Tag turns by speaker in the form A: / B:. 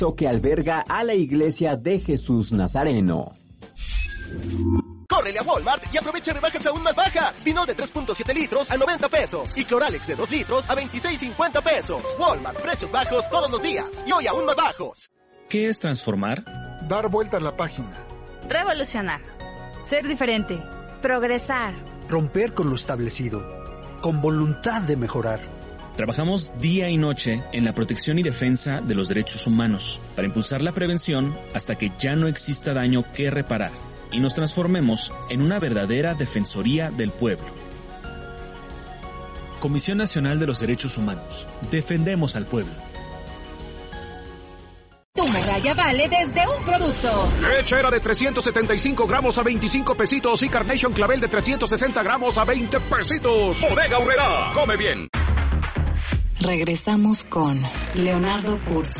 A: complejo que alberga a la iglesia de Jesús Nazareno.
B: ¡Córrele a Walmart y aprovecha rebajas aún más bajas! Vino de 3.7 litros a 90 pesos y Cloralex de 2 litros a 26.50 pesos. Walmart, precios bajos todos los días y hoy aún más bajos.
C: ¿Qué es transformar?
D: Dar vuelta a la página.
E: Revolucionar. Ser diferente. Progresar.
F: Romper con lo establecido. Con voluntad de mejorar.
C: Trabajamos día y noche en la protección y defensa de los derechos humanos para impulsar la prevención hasta que ya no exista daño que reparar y nos transformemos en una verdadera defensoría del pueblo.
G: Comisión Nacional de los Derechos Humanos. Defendemos al pueblo.
H: Tu morralla vale desde un producto.
I: Lechera de 375 gramos a 25 pesitos y Carnation Clavel de 360 gramos a 20 pesitos. Bodega Aurrerá. Come bien.
J: Regresamos con Leonardo Kurz